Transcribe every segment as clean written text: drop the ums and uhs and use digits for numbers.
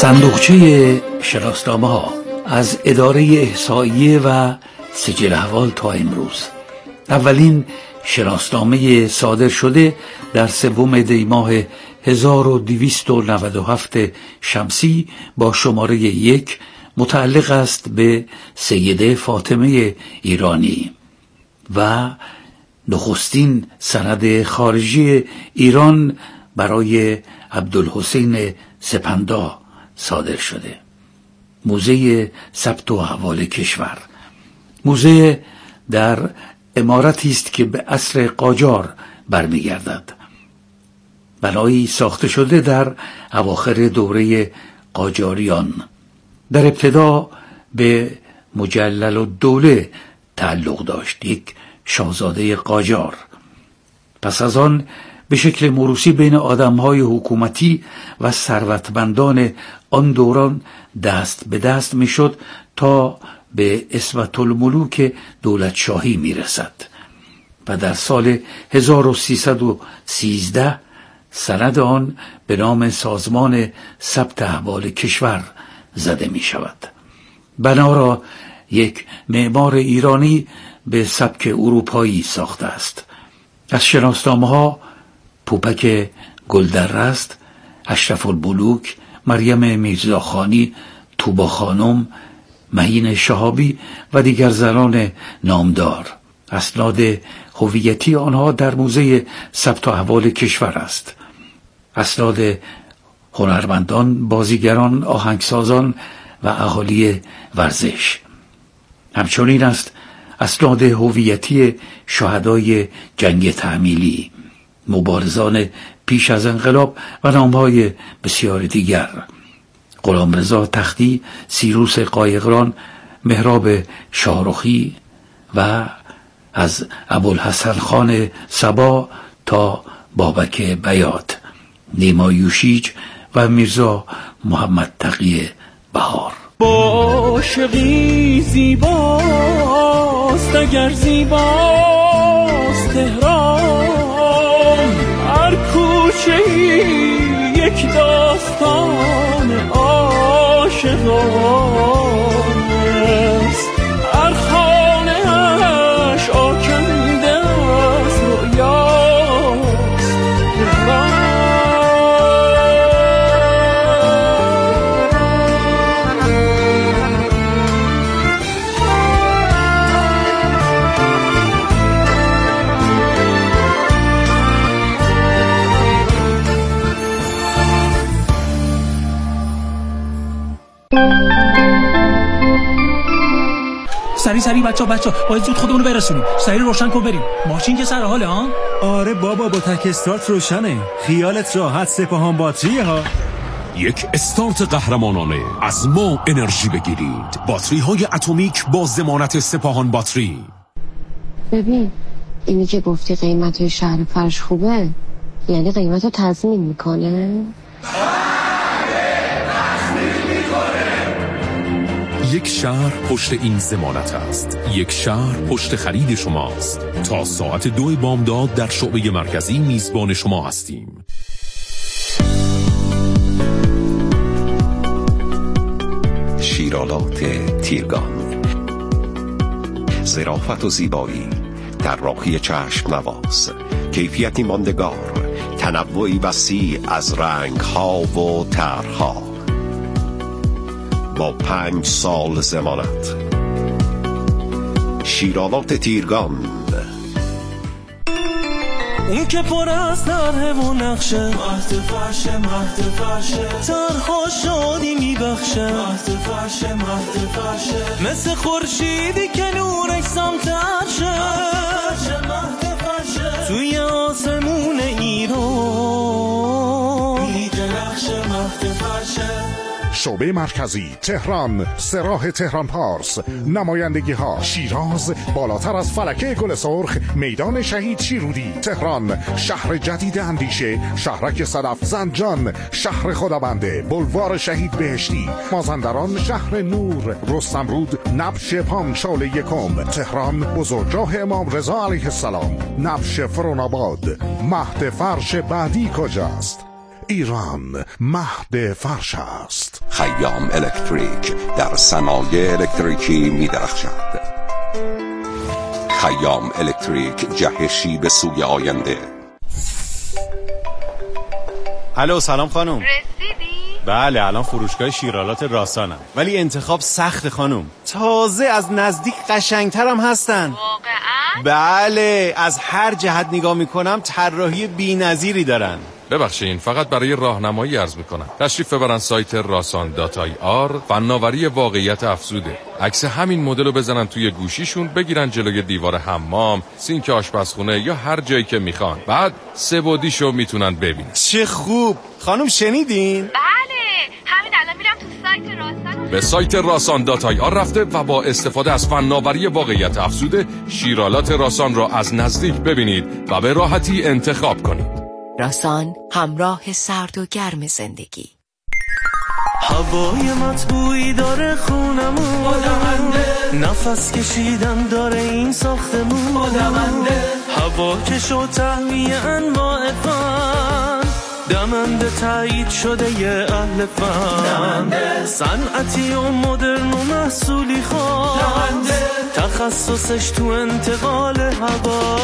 صندوقچه شناسنامه ها از اداره احصائیه و سجل احوال تا امروز. اولین شناسنامه صادر شده در 3 دی ماه 1297 شمسی با شماره 1 متعلق است به سیده فاطمه ایرانی و نخستین سند خارجی ایران برای عبدالحسین سپندار صادر شده. موزه ثبت و احوال کشور. موزه در عمارتی است که به عصر قاجار برمیگردد. بنایی ساخته شده در اواخر دوره قاجاریان. در ابتدا به مجلل الدوله تعلق داشت، یک شاهزاده قاجار. پس از آن به شکل موروثی بین آدمهای حکومتی و ثروتمندان آن دوران دست به دست میشد تا به عصمت الملوک دولت شاهی میرسد و در سال 1313 سند آن به نام سازمان ثبت احوال کشور زده می شود. بنا را یک معمار ایرانی به سبک اروپایی ساخته است. از شناسنامه ها پوپک گلدرست، اشرف الملوک، مریم میرزاخانی، طوبا خانم، معین شهابی و دیگر زنان نامدار. اسناد هویتی آنها در موزه ثبت احوال کشور است. اسناد هنرمندان، بازیگران، آهنگسازان و اهالی ورزش. همچنین است اسناد هویتی شهدای جنگ تحمیلی، مبارزان پیش از انقلاب و نامهای بسیار دیگر. غلامرضا تختی، سیروس قایقران، مهراب شاهرخی و از ابوالحسن خان صبا تا بابک بیات، نیما یوشیج و میرزا محمد تقی بهار. عاشقی زیباست اگر زیباست تهران، هر کوچه‌ای یک داستان عاشقانه است، هر خانه‌اش آکنده از رؤیاست تهران. سری بچه باید زود خودمونو برسونیم. سری روشن کن بریم. ماشین که سر حاله ها؟ آره بابا، با تک استارت روشنه. خیالت راحت، سپاهان باتریه ها. یک استارت قهرمانانه. از ما انرژی بگیرید. باتری های اتمیک با ضمانت سپاهان باتری. ببین اینی که گفتی قیمت های شهر فرش خوبه، یعنی قیمت رو تضمین میکنه؟ یک شهر پشت این ضمانت است. یک شهر پشت خرید شماست. تا ساعت 2 بامداد در شعبه مرکزی میزبان شما هستیم. شیرالات تیرگان، ظرافت و زیبایی، طراحی چشم نواز، کیفیتی ماندگار، تنوعی وسیع از رنگ‌ها و طرح‌ها، با 5 سال ضمانت. شیرالات تیرگان. اون که پر از طرح و نقشه، مهد فرشه طرحا شادی میبخشه، مهد فرشه مثل خورشیدی که نورش سمت عرشه، مهد فرشه توی آسمون ایران میدرخشه، مهد فرشه. شعبه مرکزی تهران، سراح تهران پارس. نمایندگی ها: شیراز، بالاتر از فلکه گل سرخ، میدان شهید شیرودی. تهران، شهر جدید اندیشه، شهرک صدف، زنجان، شهر خدابنده، بلوار شهید بهشتی، مازندران، شهر نور، رستمرود، نبش پانشال یکم. تهران، بزرگراه امام رضا علیه السلام، نبش فروناباد. مهد فرش بعدی کجاست؟ ایران مهد فرش است. خیام الکتریک در صنایع الکتریکی می درخشد. خیام الکتریک، جهشی به سوی آینده. الو سلام خانم. رسیدی؟ بله الان فروشگاه شیرالات راسانم، ولی انتخاب سخت خانم. تازه از نزدیک قشنگترم هستن. واقعا؟ بله، از هر جهت نگاه میکنم طراحی بی‌نظیری دارن. ببخشید فقط برای راهنمایی عرض میکنم تشریف ببرن سایت rasan.ir. فناوری واقعیت افزوده. عکس همین مدل رو بزنن توی گوشیشون، بگیرن جلوی دیوار حمام، سینک آشپزخونه یا هر جایی که میخوان، بعد 3 بعدیشو میتونن ببینن. چه خوب خانم، شنیدین؟ بله، همین الان میرم تو سایت راسان. به سایت rasan.ir رفته و با استفاده از فناوری واقعیت افزوده شیرالات راسان را از نزدیک ببینید و به راحتی انتخاب کنید. راسان، همراه سرد و گرم زندگی. هوای مطبوعی داره خونمون، نفس کشیدن داره این ساختمون، هوا کش و تهویه انواع فن، دمنده تایید شده یه اهل فن، صنعتی و مدرن و محصولی خاص، تخصصش تو انتقال هوا،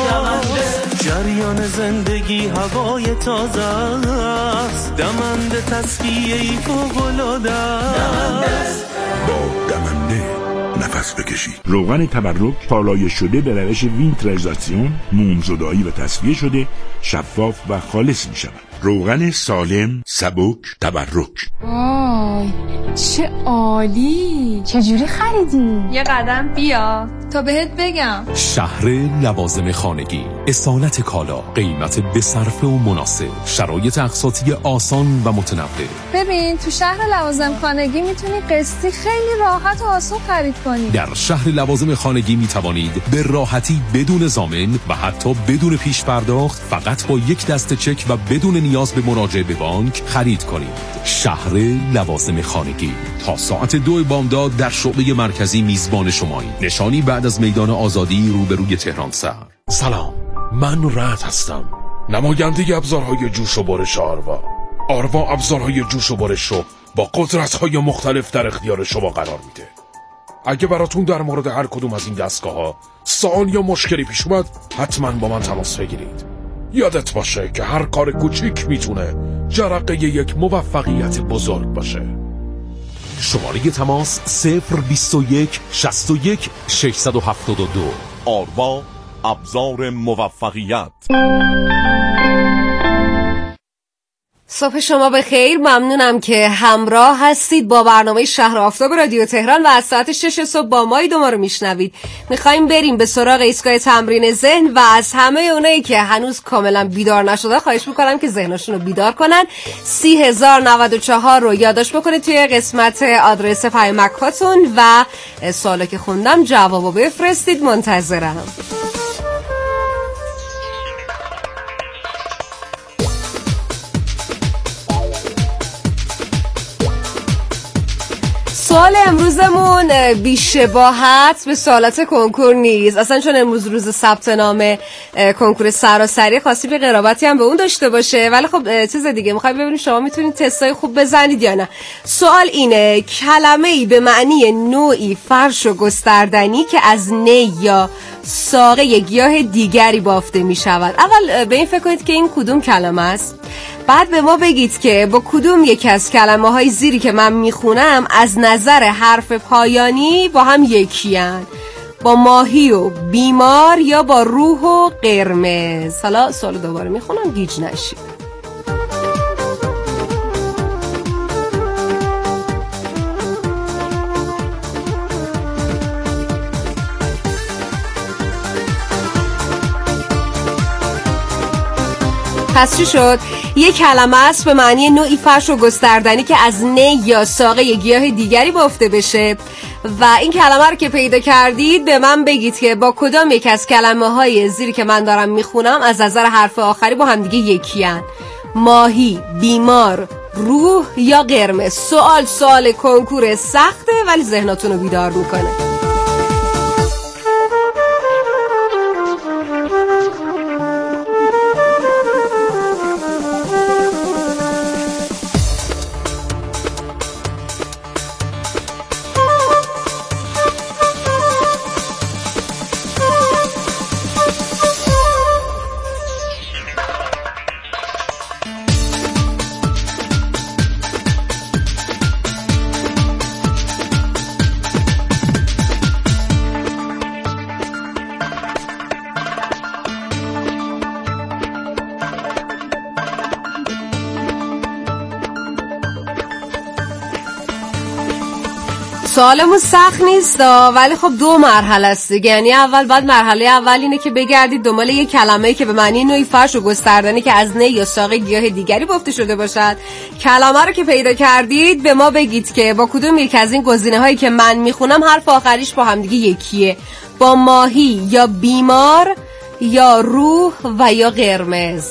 جریان زندگی هوای تازه است، دمنده تصفیه‌ای فوق‌العاده است. با دمنده نفس بکشید. روغن تبرک پالایش شده به روش وینترایزاسیون، مومزدایی و تصفیه شده، شفاف و خالص می شود. روغن سالم، سبک، تبرک. وای چه عالی! چجوری خریدی؟ یه قدم بیا تا بهت بگم. شهر لوازم خانگی، اصالت کالا، قیمت بصرفه و مناسب، شرایط اقساطی آسان و متنوع. ببین تو شهر لوازم خانگی میتونی قسطی خیلی راحت و آسون خرید کنی. در شهر لوازم خانگی میتوانید به راحتی بدون ضامن و حتی بدون پیش پرداخت، فقط با یک دسته چک و بدون نیاز به مراجعه به بانک خرید کنید. شهر لوازم خانگی تا ساعت 2 بامداد در شعبه مرکزی میزبان شماییم. نشانی بعد از میدان آزادی روبروی تهران سر. سلام، من رعد هستم، نماینده ابزارهای جوش و برش آروا. آروا ابزارهای جوش و برش رو با قدرت‌های مختلف در اختیار شما قرار میده. اگه براتون در مورد هر کدوم از این دستگاه‌ها سوال یا مشکلی پیش اومد، حتما با من تماس بگیرید. یادت باشه که هر کار کوچیک میتونه جرقه یک موفقیت بزرگ باشه. شماره تماس 021 61 672. آروا، ابزار موفقیت. صبح شما بخیر. ممنونم که همراه هستید با برنامه شهر آفتاب رادیو تهران و از ساعت 6 صبح با ما ما رو میشنوید. میخوایم بریم به سراغ ایستگاه تمرین ذهن و از همه اونایی که هنوز کاملا بیدار نشده خواهش میکنم که ذهنشون رو بیدار کنن. 30094 رو یادداشت بکنید توی قسمت آدرس پیامک هاتون و سوالا که خوندم جوابو بفرستید. منتظرم. سوال امروزمون بی‌شباهت به سوالات کنکور نیست اصلا، چون امروز روز ثبت نام کنکور سراسری خاصی به قرابتی هم به اون داشته باشه، ولی خب چیز دیگه میخوایم ببینیم شما میتونید تستای خوب بزنید یا نه. سوال اینه: کلمه‌ای به معنی نوعی فرش و گستردنی که از نی یا ساقه گیاه دیگری بافته میشود. اول به این فکر کنید که این کدوم کلمه است، بعد به ما بگید که با کدوم یک از کلمه های زیری که من میخونم از نظر حرف پایانی با هم یکیان، با ماهی و بیمار یا با روح و قرمز. حالا سوال دوباره میخونم گیج نشید. پس چی شد؟ یک کلمه است به معنی نوعی فرش و گستردنی که از نی یا ساقه گیاه دیگری بافته بشه و این کلمه رو که پیدا کردید به من بگید که با کدام یک از کلمه های زیری که من دارم میخونم از نظر حرف آخری با هم دیگه یکیان: ماهی، بیمار، روح یا قرمز. سوال کنکور سخته ولی ذهناتون رو بیدار میکنه. سوالمون سخت نیست ولی خب 2 مرحله است دیگه. یعنی مرحله اول اینه که بگردید دنبال یک کلمه‌ای که به معنی نوعی فرش و گستردنی که از نی یا ساق گیاه دیگری بافته شده باشد. کلمه رو که پیدا کردید به ما بگید که با کدوم یک از این گزینه‌هایی که من میخونم حرف آخریش با هم دیگه یکیه. با ماهی یا بیمار یا روح و یا قرمز.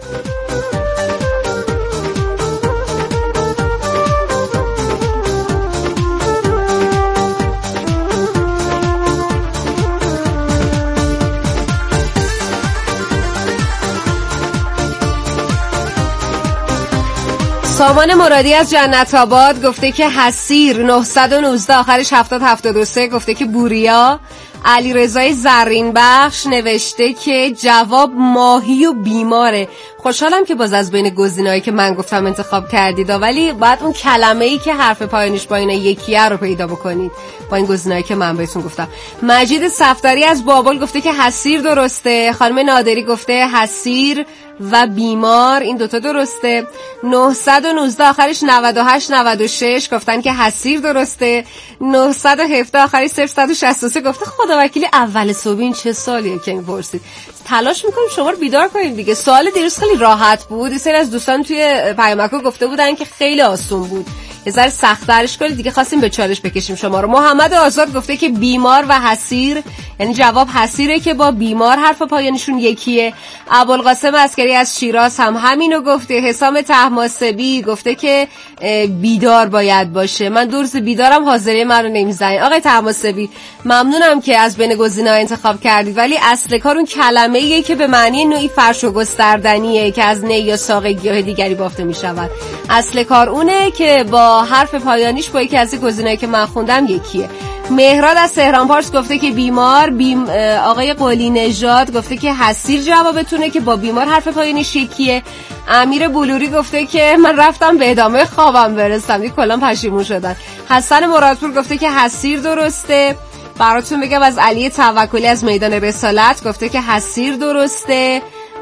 سامان مرادی از جنت آباد گفته که حسیر. 919 آخرش 7073 گفته که بوریا. علی رضای زرین بخش نوشته که جواب ماهی و بیماره. خوشحالم که باز از بین گزینه‌هایی که من گفتم انتخاب کردید، ولی باید اون کلمه‌ای که حرف پایانش با اینا یکیه رو پیدا بکنید با این گزینه‌هایی که من بهتون گفتم. مجید صفدری از بابل گفته که حسیر درسته. خانم نادری گفته حسیر و بیمار، این دوتا درسته. 919 آخرش 9896 گفتن که حسیر درسته. 917 آخرش 0163 گفته خدا وکیلی اول صبح. این چه سالیه که میپرسید؟ تلاش میکنیم شما رو بیدار کنیم دیگه. سوال دیروز خیلی راحت بود. یه سری از دوستان توی پیامک‌ها گفته بودن که خیلی آسون بود، یه ذره سخت‌ترش کنید دیگه. خواستیم به چالش بکشیم شما رو. محمد آزاد گفته که بیمار و حسیر، یعنی جواب حسیره که با بیمار حرف پایانشون یکیه. ابوالقاسم عسکری از شیراز هم همینو گفته. حسام طهماسبی گفته که بیدار باید باشه. من دو روز بیدارم، حاضری من رو نمیزنید. آقای طهماسبی ممنونم که از بین گزینه‌ها انتخاب کردید، ولی اصل کار اون کلمه‌ایه که به معنی نوعی فرش و گستردنیه که از نی یا ساق گیاه دیگری بافته میشود. اصل کار اونه که با حرف پایانیش با یکی از گزینه‌هایی که من خوندم یکیه. مهراد از تهران پارس گفته که بیمار. آقای قلی نژاد گفته که حسیر جوابتونه که با بیمار حرف پایانیش یکیه. امیر بلوری گفته که من رفتم به ادامه خوابم برسم، دیگه کلا پشیمون شدن. حسن مرادپور گفته که حسیر درسته. براتون بگم از علی توکلی از میدان رسالت گفته که حسیر درسته.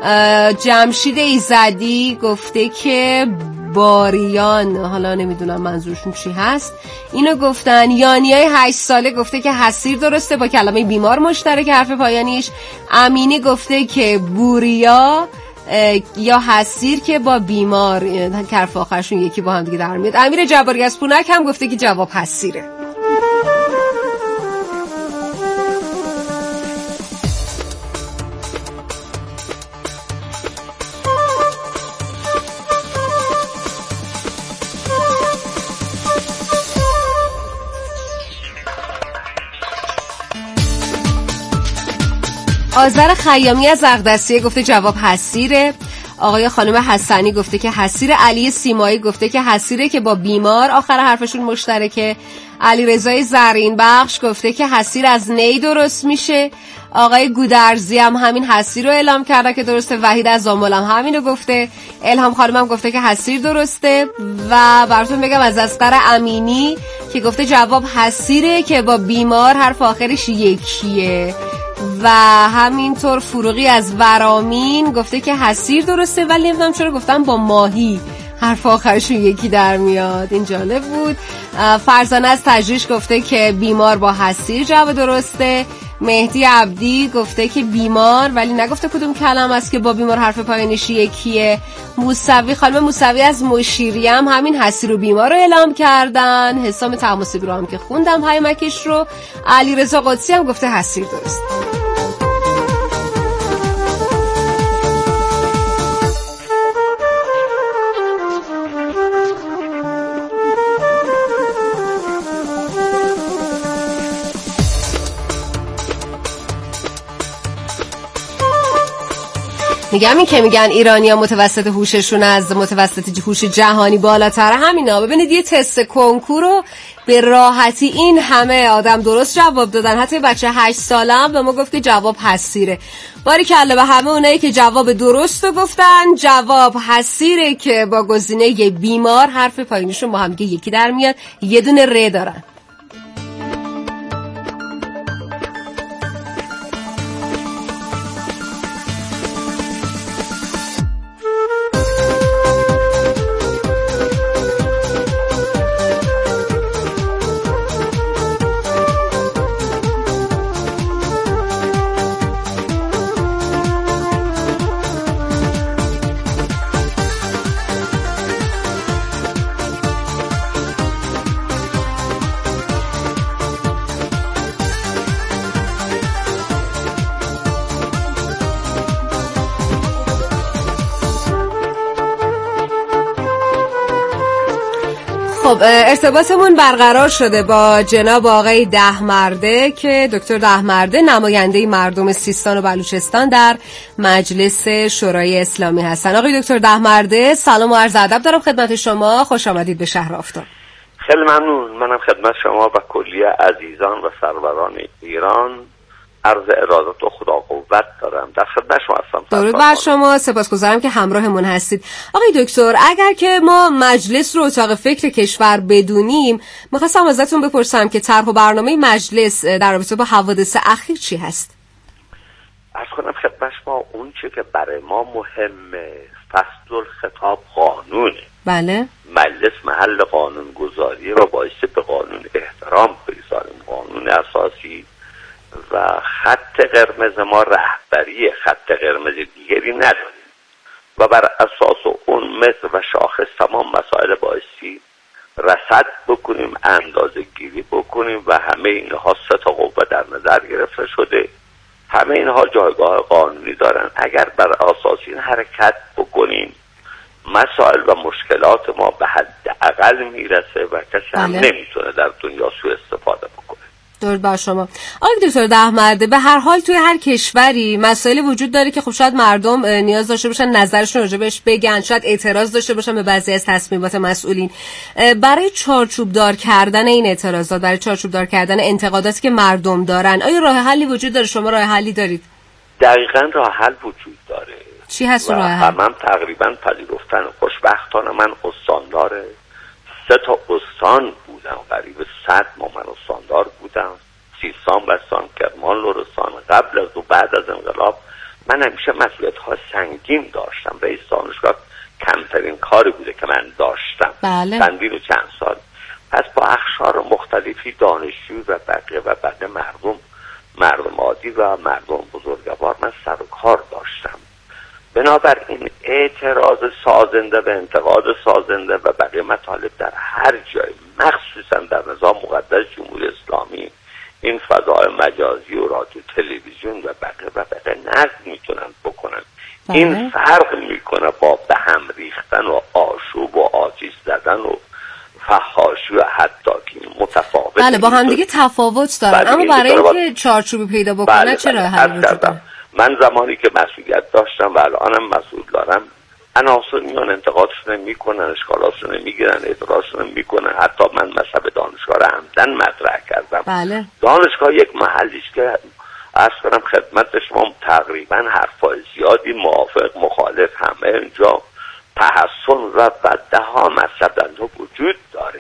جمشید ایزدی گفته که باریان، حالا نمیدونم منظورشون چی هست، اینو گفتن. یانیای 8 ساله گفته که حسیر درسته با کلمه بیمار مشترک حرف پایانیش. امینی گفته که بوریا یا حسیر که با بیمار حرف آخرشون یکی با هم دیگه در میاد. امیر جباری از پونک هم گفته که جواب حسیره. آذر خیامی از اقدسیه گفته جواب حسیره. آقای خانم حسنی گفته که حسیر. علی سیمایی گفته که حسیره که با بیمار آخر حرفشون مشترکه. علی رضای زرین بخش گفته که حسیر از نی درست میشه. آقای گودرزی هم همین حسیر رو اعلام کرده که درسته. وحید از زامل هم همین رو گفته. الهام خانم هم گفته که حسیر درسته. و براتون بگم از اصغر امینی که گفته جواب حسیره که با بیمار حرف آخرش یکیه. و همینطور فروغی از ورامین گفته که حسیر درسته، ولی نمیدونم چرا گفتم با ماهی حرف آخرشون یکی در میاد. این جالب بود. فرزانه از تجریش گفته که بیمار با حسیر جواب درسته. مهدی عبدی گفته که بیمار، ولی نگفته کدوم کلمه است که با بیمار حرف پایانیش یکیه. موسوی، خانم موسوی از مشیری هم همین حسیر و بیمار رو اعلام کردن. حسام طهماسبی رو هم که خوندم پیامکش رو. علیرضا قدسی هم گفته حسیر درست. میگم این که میگن ایرانی‌ها متوسط هوششون از متوسط هوش جهانی بالاتره، همینا. ببینید یه تست کنکور رو به راحتی این همه آدم درست جواب دادن. حتی بچه 8 ساله هم به ما گفت که جواب حسیره. باریکلا به همه اونایی که جواب درست رو گفتن. جواب حسیره که با گزینه بیمار حرف پایینشون با هم دیگه یکی در میاد. یه دونه ر دارن. خب ارتباطمون برقرار شده با جناب آقای دهمرده که دکتر دهمرده نماینده مردم سیستان و بلوچستان در مجلس شورای اسلامی هستن. آقای دکتر دهمرده سلام و عرض ادب دارم خدمت شما، خوش آمدید به شهر آفتاب. خیلی ممنون. منم خدمت شما و کلیه عزیزان و سروران ایران عرض ارادت و خدا قوت دارم. در خدمت شما هستم. درود بر شما، سپاسگزارم که همراهمون هستید. آقای دکتر، اگر که ما مجلس رو اتاق فکر کشور بدونیم، می‌خواستم ازتون بپرسم که طرح و برنامه مجلس در رابطه با حوادث اخیر چی هست؟ عرض کنم خدمت شما اون چه که برای ما مهمه فصل الخطاب قانونه. بله. مجلس محل قانون گذاریه و باعث به قانون احترام بگذاریم. قانون اساسی و خط قرمز ما رهبری، خط قرمز دیگری نداریم و بر اساس اون متر و شاخص تمام مسائل بایستی رصد بکنیم، اندازه گیری بکنیم و همه اینها 3 تا قوه در نظر گرفته شده. همه اینها جایگاه قانونی دارن. اگر بر اساس این حرکت بکنیم مسائل و مشکلات ما به حد اقل میرسه و کسی هم نمیتونه در دنیا سوء استفاده بکنه. درود بر شما. آقای دکتر دهمرده، به هر حال توی هر کشوری مسائلی وجود داره که خب شاید مردم نیاز داشته باشن نظرشون راجع بهش بگن، شاید اعتراض داشته باشن به بعضی از تصمیمات مسئولین. برای چارچوب دار کردن این اعتراضات، برای چارچوب دار کردن انتقاداتی که مردم دارن، آیا راه حلی وجود داره؟ شما راه حلی دارید؟ دقیقاً راه حل وجود داره. چی هست راه حل؟ من تقریبا پذیرفتن خوشبختانه من استاندار 3 تا استان بودم، قریب 100 من استاندار بودم، سیستان، بستان، کرمان، لرستان. قبل از و بعد از انقلاب من همیشه مسئولیت‌ها سنگین داشتم. رئیس دانشگاه کمترین کاری بوده که من داشتم. بله. چندین و چند سال. پس با اقشار مختلفی، دانشجو و بقیه مردم عادی و مردم بزرگوار من سر و کار داشتم. بنابراین اعتراض سازنده و انتقاد سازنده و بقیه مطالب در هر جای، مخصوصا در نظام مقدس جمهوری اسلامی، این فضای مجازی و رادیو تلویزیون و بقیه نقد میتونن بکنن. این فرق میکنه با به هم ریختن و آشوب و آتش زدن و فحاشی و حتی متفاوت. بله، با هم دیگه تفاوت دارن. اما برای اینکه چارچوبی پیدا بکنه چه راه حلی وجود داره؟ من زمانی که مسئولیت داشتم و الانم مسئول دارم، عناصر میان انتقادشون میکنن، اشکالاتشون میگیرن، اعتراضشون میکنن. حتی من مذهب دانشگاه را عمدن مطرح کردم. بله. دانشگاه یک محلی است که عرض کنم خدمت شما تقریبا حرفای زیادی موافق مخالف همه اینجا تحسن و ده ها مذهب در وجود داره.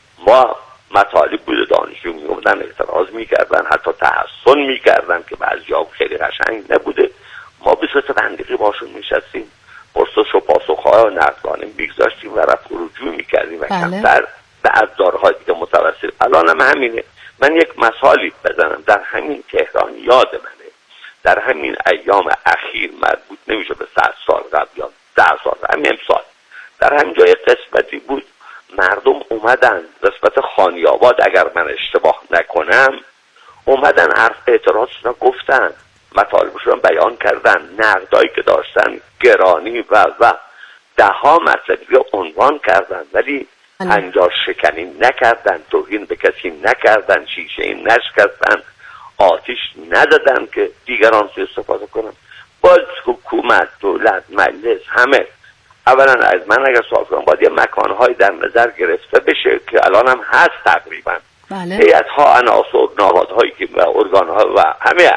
ما مطالب بوده دانشجو میومدن اعتراض میکردن، حتی تحسن میکردن که بعضی‌ها خیلی قشنگ نبوده. ما به صورت بندقی باشون میشستیم، پرسش و پاسخ‌ها و نقدانه میگذاشتیم و رفع و رجوع میکردیم و کمتر به ابزارهای دیگه متوسل. الان هم همینه. من یک مثالی بزنم. در همین تهران یاد منه، در همین ایام اخیر، مربوط نمیشه به 100 سال قبل یا 10 سال، همین امسال، در همین جای قسمتی بود مردم اومدن قسمت خانیاباد، اگر من اشتباه نکنم، اومدن حرف اعتراضشون گفتن، مطالبشون بیان کردن، نقدایی که داشتن گرانی و ده ها مطلبی عنوان کردن، ولی پنجاه شکنی نکردن، توهین به کسی نکردن، شیشه این نشکستن، آتش ندادن که دیگران سوء استفاده کنن. باز حکومت، دولت، مجلس، همه اولا از من اگر سوال کنم باید یه مکانهایی در نظر گرفته بشه که الان هم هست تقریبا. بله. هیئت‌ها، عناصر، نهادهایی که و ارگان‌ها و همه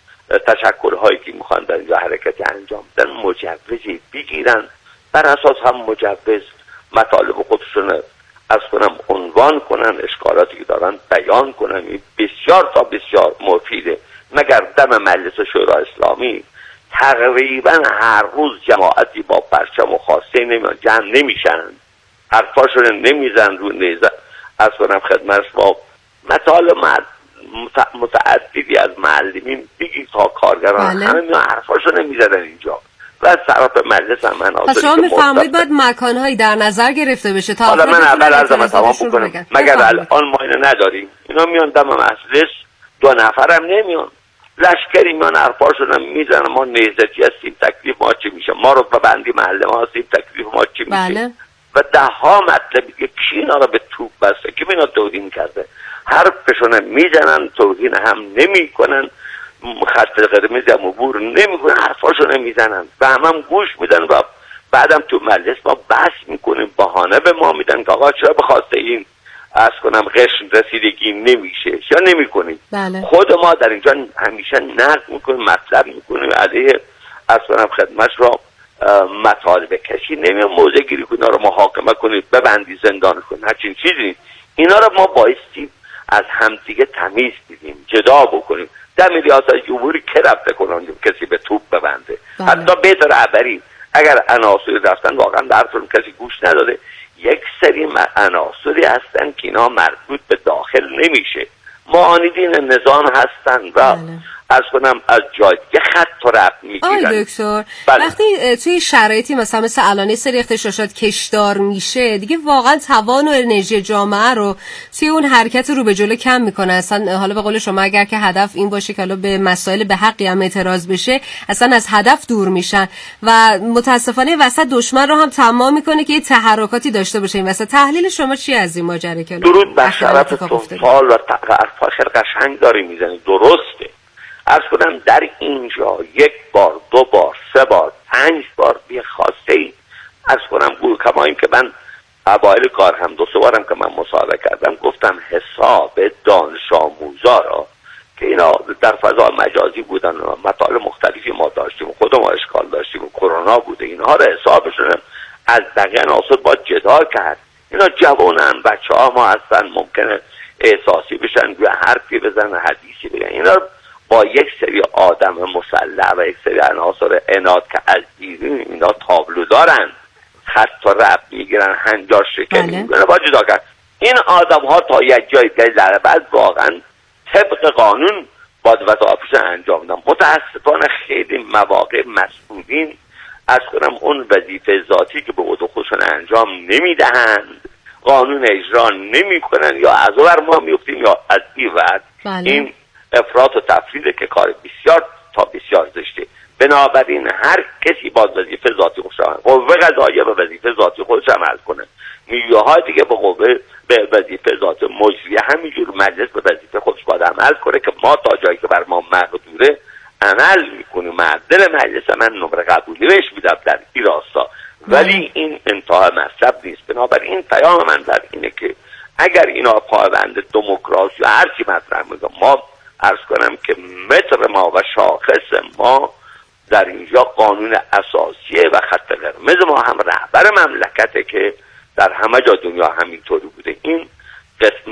تشکل‌هایی که میخوان در اینجا حرکتی انجام بدن مجوزی بگیرن، بر اساس هم مجوز مطالب خودشون از کنم عنوان کنن، اشکالاتی که دارن بیان کنن. بسیار تا بسیار مفیده. مگر دم مجلس شورای اسلامی تقریبا هر روز جماعتی با پرچم و خواسته نمیان، جمع نمیشن، حرفاشون نمیزن رو نیزه. از کنم خدمت شما مطالب متعددی از معلمین بگید تا کارگران همه میان حرفاشون نمیزدن اینجا و طرف مجلس هم من آزادی. شما میفرمایید باید مکانهایی در نظر گرفته بشه تا حالا من اول از تمام بکنم. مگر الان ما اینو نداریم؟ اینا میان دم مجلس، 2 نفرم نمیان، لشکری میان حرفاشون میزنن. ما نیزتی هستیم، تکلیف ما چی میشه؟ ما رو ببندی محله ما هستیم، تکلیف ما چی میشه؟ بله. و 10 مطلب دیگه کی اینا رو به توپ بسته، کی اینا توهین کرده، حرفشون میزنن، توهین هم نمیکنن، خط قرمز هم عبور نمیکنن، حرفاشون میزنن و هم گوش میدن و بعدم تو مجلس ما بحث میکنیم، بهانه به ما میدن که آقا چرا به خواسته این از کنم قشن رسیدگی نمیشه یا نمیکنیم. بله. خود ما در اینجا همیشه نقد میکنیم، مطلب میکنیم، علیه از کنم خدمت را مطالبه کشی نمیم، موضع گیری کنیم، اینا رو محاکمه کنید، ببندی، زندان کنید، هرچین چیزی. اینا رو ما بایستی از همدیگه تمیز بدیم، جدا بکنیم. در ریاست جمهوری که رفته کنن کسی به توپ ببنده؟ حتی بهتر عبری اگر عناصری رفتن واقعا درتون کسی گوش نداده، یک سری عناصری هستن که اینا مربوط به داخل نمیشه، معاندین نظام هستن و از کنم از جای دیگه خط و رفت میگیرن. آی دکتر وقتی توی شرایطی مثل الان سری اختشاشات کشدار میشه دیگه، واقعا توان و انرژی جامعه رو توی اون حرکت رو به جلو کم میکنه. اصلا حالا به قول شما اگر که هدف این باشه که حالا به مسائل به حقی هم اعتراض بشه، اصلا از هدف دور میشن و متاسفانه وسط دشمن رو هم تمام میکنه که یه تحرکاتی داشته باشه این وسط. تحلیل شما چی از این ماجرا؟ که درود بر شرفتون، فال و حرفا قشنگ داری میزنی، درسته. عرض کنم در اینجا 1 بار 2 بار 3 بار 5 بار بی خواسته ای عرض کنم گوی کماییم که من اوایل کار هم 2-3 بارم که من مصاحبه کردم گفتم حساب دانش آموزا را که اینا در فضا مجازی بودن و مطالب مختلفی ما داشتیم، خود ما اشکال داشتیم، کرونا بوده، اینها رو حسابشون از بقیه عناصر با جدا کرد. اینا جوانن، بچه ها ما هستن، ممکنه احساسی بشن یا حرفی بزنن، حدیثی بگن. اینا با یک سری آدم مسلح و یک سری عناصر عناد که از بیرون اینا تابلو دارن، خط و رب میگیرن، هنجار شکنی میگیرن، با جدا کرد. این آدم ها تا یک جای در بعد واقعا طبق قانون باید وظایفشون انجام بدن. متاسفانه خیلی مواقع مسئولین از کنم اون وظیفه ذاتی که به عهده خودشون انجام نمیدهند، قانون اجرا نمیکنن، یا از اون ما میفتیم یا از این ور. این افراط و تفرید که کار بسیار تا بسیار زشته. بنابراین هر کسی باید وظیفه ذاتی خودش عمل کنه، قوه قضاییه به وظیفه ذاتی خودش عمل کنه، نیروهای دیگه به قوه به وظیفه ذاتی مجریه، همینجور مجلس به وظیفه خودش باید عمل کنه که ما تا جایی که بر ما مقدوره عمل میکنیم. معدل مجلس من نمره قبولی بهش میدم در این راستا، ولی این انتهای مطلب نیست. بنابراین پیام من در اینه که اگر اینا پایبند دموکراسی و هر چی مطرح میگم، ما عرض کنم که متر ما و شاخص ما در اینجا قانون اساسیه و خط قرمز ما هم رهبر مملکته که در همه جا دنیا همینطوری بوده. این قسم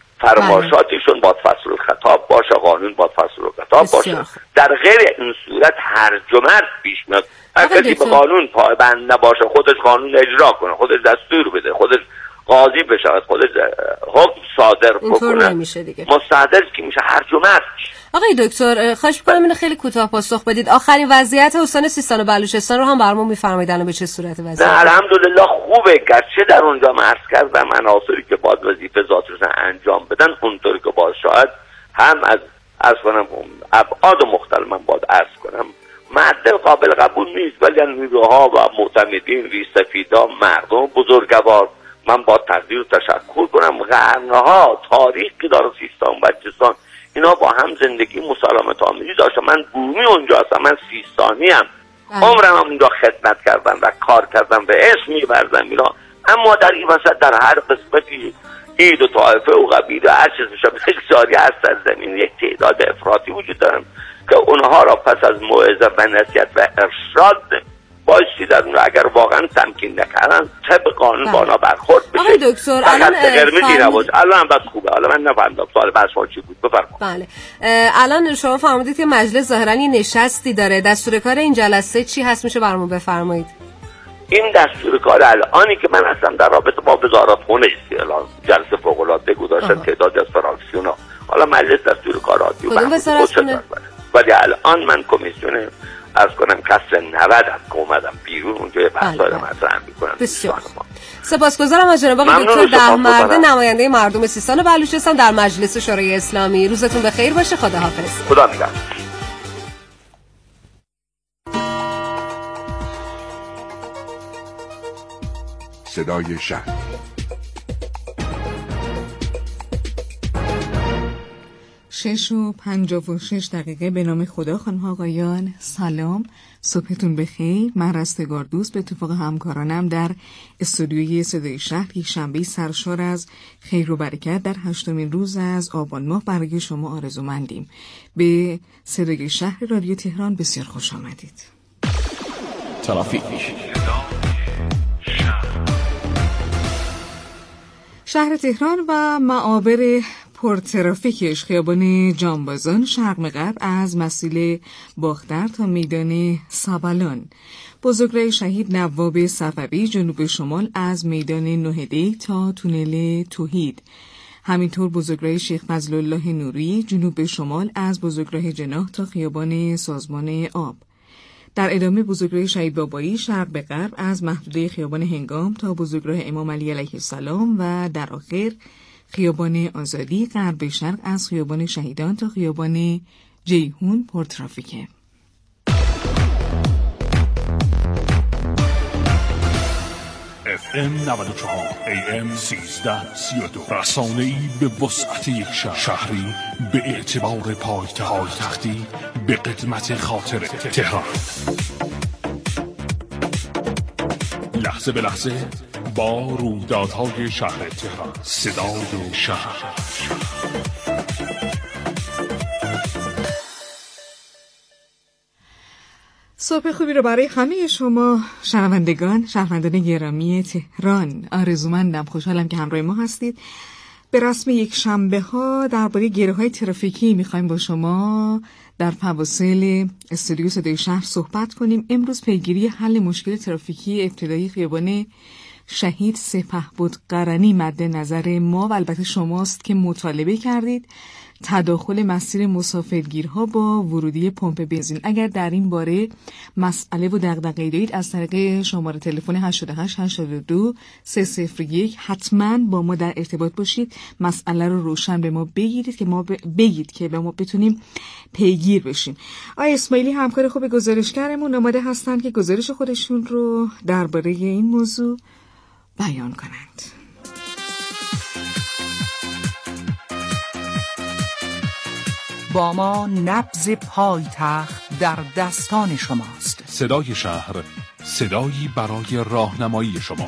فرمایشاتشون باید فصل الخطاب باشه، قانون باید فصل الخطاب باشه. در غیر این صورت هرج و مرج پیش میاد. هر کسی به قانون پایبند نباشه، خودش قانون اجرا کنه، خودش دستور بده، خودش قاضی بشه، خودش حکم صادر بکنه، مستحضر که میشه هرج و مرج. آقای دکتر خواهش می‌کنم اینو خیلی کوتاه پاسخ بدید. آخرین وضعیت استان سیستان و بلوچستان رو هم برامون می‌فرمایید الان به چه صورت وضعیت؟ نه الحمدلله خوبه، گرچه در اونجا عرض کردم عناصری که باید وظیفه ذاتشون انجام بدن اونطوری که باید شاید هم از کنم ابعاد مختلف من باید عرض کنم معدل قابل قبول نیست، ولی نیروها و معتمدین، ریش‌سفیدان، مردم بزرگوار من با تقدیر و تشکر کنم. قرنها تاریخ که داره سیستان و بلوچستان اینا با هم زندگی مسالمت آمیزی داشتن. من بومی اونجا هستم، من سیستانی هم، عمرم هم اونجا خدمت کردم و کار کردم و اسم میبردم اینا. اما در این وسط در هر قسمتی عید و طائفه و قبیله هر چیز میشه بسیاری هست از زمین یک تعداد افراطی وجود دارن که اونها را پس از موعظه و نصیحت و ارشاد بایستی در اون اگر واقعا تمکین نکردن طبق قانون با اونا برخورد بشه. آقای دکتر الان بس خوبه. حالا من نفهمیدم سوال بحث چی بود، بفرمایید. بله الان شما فرمودید که مجلس ظاهرا یه نشستی داره، دستور کار این جلسه چی هست میشه برامون بفرمایید؟ این دستور کار الانی که من هستم در رابطه با وزارت خونه است، الان جلسه فوق العاده گذاشتن تعداد از فراکسیون‌ها. حالا مجلس دستور کار عادی ولی الان من کمیسیون از کنم کسر 90 که اومدم بیرون اونجا بحث‌های مطرح می‌کنم. بسیار سپاسگزارم از جناب آقای دکتر دهمرده نماینده مردم سیستان و بلوچستان در مجلس شورای اسلامی. روزتون بخیر باشه. خداحافظ. خدا نگهدار. صدای شهر. شش و 56 دقیقه. به نام خدا. خانم آقایان سلام، صبحتون بخیر. من رستگار دوست به اتفاق همکارانم در استودیوی صدای شهر یک شنبه سرشار از خیر و برکت در 8مین روز از آبان ماه برای شما آرزومندیم. به صدای شهر رادیو تهران بسیار خوش آمدید. ترافیک. شهر تهران و معابر پرترافیکش: خیابان جانبازان شرق غرب از مسیل باختر تا میدان سبلان، بزرگراه شهید نواب صفوی جنوب شمال از میدان نهدی تا تونل توحید، همینطور بزرگراه شیخ فضل الله نوری جنوب شمال از بزرگراه جناح تا خیابان سازمان آب. در ادامه بزرگراه شهید بابایی شرق به غرب از محدوده خیابان هنگام تا بزرگراه امام علی علیه السلام و در آخر خیابان آزادی غرب به شرق از خیابان شهیدان تا خیابان جیهون پرترافیکه. FM 94 AM 1332 رسانه‌ای به وسعت یک شهری به اعتبار پایتختی به قدمت خاطر تهران. لحظه به لحظه با رویدادهای شهر تهران. صدای شهر. صبح خوبی رو برای همه شما شهروندان گرامی تهران آرزومندم. خوشحالم که همراه ما هستید. به رسم یک شنبه ها درباره گروهای ترافیکی میخوایم با شما در فواصل استودیو صدای شهر صحبت کنیم. امروز پیگیری حل مشکل ترافیکی ابتدایی خیابان شهید سپهبد قرنی مد نظر ما و البته شماست که مطالبه کردید تداخل مسیر مسافرگیرها با ورودی پمپ بنزین. اگر در این باره مسئله و دغدغه‌ای دارید از طریق شماره تلفن 88 82 301 حتما با ما در ارتباط باشید. مسئله رو روشن به ما بگید که به ما بتونیم پیگیر بشیم. آقای اسماعیلی همکار خوب گزارشگرمون آماده هستند که گزارش خودشون رو درباره این موضوع بیان کنند. با ما نبض پایتخت در دستان شماست. صدای شهر، صدایی برای راهنمایی شما.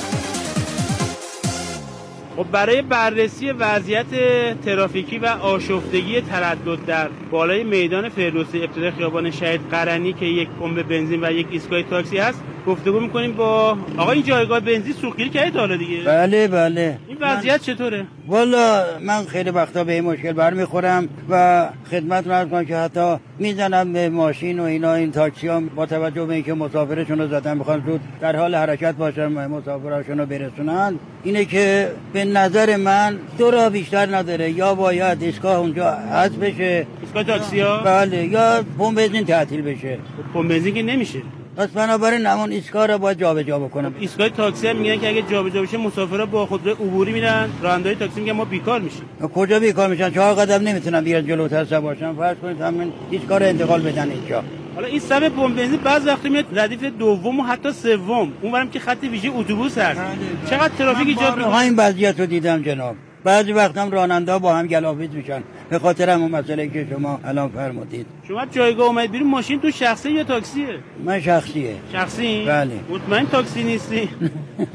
خب برای بررسی وضعیت ترافیکی و آشفتگی تردد در بالای میدان فردوسی ابتدای خیابان شهید قرنی که یک پمپ بنزین و یک ایستگاه تاکسی هست گفتگو می‌کنیم با آقا. این جایگاه بنزین سوختگیری کردید حالا دیگه؟ بله. این وضعیت چطوره؟ والا من خیلی وقتا به این مشکل برمیخورم و خدمت رو کنم که حتی میزنم به ماشین و اینا، این تاکسی ها با توجه به اینکه مسافرشون رو زدن میخوان زود در حال حرکت باشن مسافرشون رو برسونن، اینه که به نظر من دو راه بیشتر نداره. یا باید ایستگاه اونجا حذف بشه، ایستگاه تاکسی ها، بله، یا پمپ بنزین تعطیل بشه. پمپ بنزین که نمیشه، پس بنابراین همون ایستگاه رو باید جابجا بکنم. ایستگاه تاکسی هم میگن که اگه جابجا بشه مسافرها با خودرو عبوری میرن، راننده‌های تاکسی میگن ما بیکار میشیم. کجا بیکار میشن؟ 4 قدم نمیتونن بیان جلوتر باشن. فرض کنید همین ایستگاه رو انتقال بدن اینجا. حالا این صف پمپ بنزین بعض وقت میاد ردیف دوم و حتی سوم، اونورم که خط ویژه اتوبوس هست. چقدر ترافیک ایجاد میکنه. این وضعیت رو دیدم جناب. بعضی وقت هم راننده با هم گلاویز میشن به خاطر همون مسئله که شما الان فرمودید. شما جایگاه اومد بیرون ماشین تو شخصی یا تاکسیه؟ من شخصیه. شخصی؟ بله. مطمئن تاکسی نیستی؟